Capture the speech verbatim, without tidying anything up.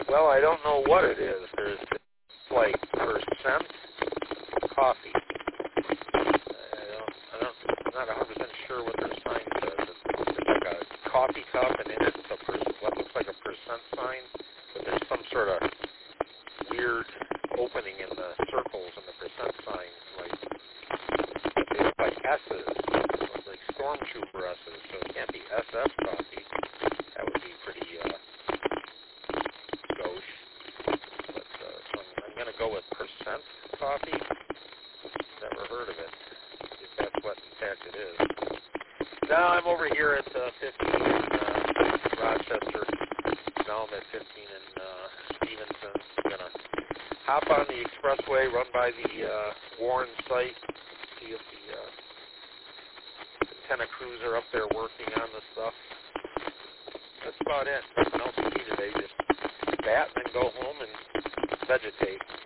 Well, I don't know what it is. There's like percent coffee. I don't, I don't, I'm not one hundred percent sure what their sign says. It's like a coffee cup, and in it's a per, what looks like a percent sign, but there's some sort of weird opening in the circles in the percent sign, like it's like S's, like Stormtrooper S's, so it can't be S S coffee. That would be pretty uh, gauche. But uh, so I'm, I'm going to go with percent coffee. Never heard of it, if that's what in fact it is. Now I'm over here at uh, fifteen in uh, Rochester. Now I'm at fifteen in uh, Stevenson. I'm going to hop on the expressway, run by the uh, Warren site, see if the uh, antenna crews are up there working on the stuff. That's about it. Nothing else to do today. Just bat and then go home and vegetate.